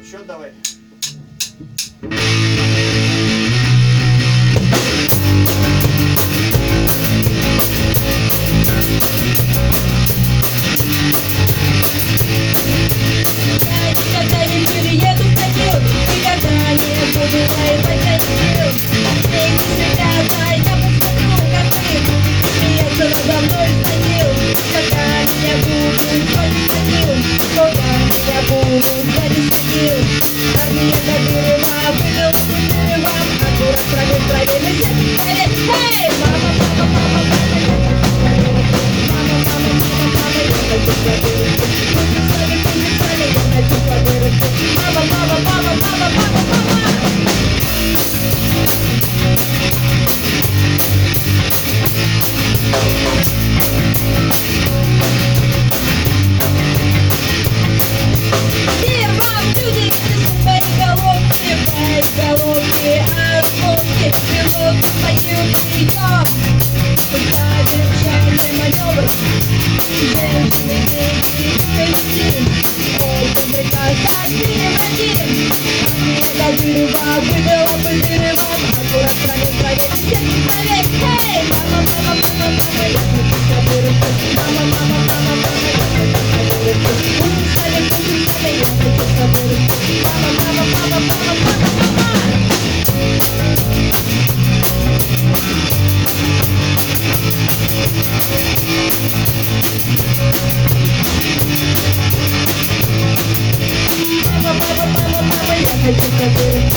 Еще давай. Никогда не перееду в Токио, никогда не буду воевать за нее. Эй, ребята, я посмотрю, как ты будете смеяться надо мной в могил. Когда меня будут звать могил, когда меня будут звать могил. Армия Кадырова вывела Кадырова, а город траве в траве, на всяком траве. Эй, мама, мама, мама, мама, я хочу Кадырова. Мама, мама, мама, мама, я хочу Кадырова. Мама, мама, мама, мама, мама, мама. Все вам люди, мои головки, отломки, пилоты мои прием. Ставим чайный маневр, женщины, дети, очень прекрасно переводим. Кадырова вывела Бадырова, а город в траве, в траве, всех в траве. Эй, мама, мама, мама, мама, я хочу Кадырова. Мама, мама, мама, мама, я хочу Кадырова. Кушали, я хочу Кадырова. Мама, мама, мама, мама, мама, мама. Мама, мама, мама, мама, я хочу Кадырова.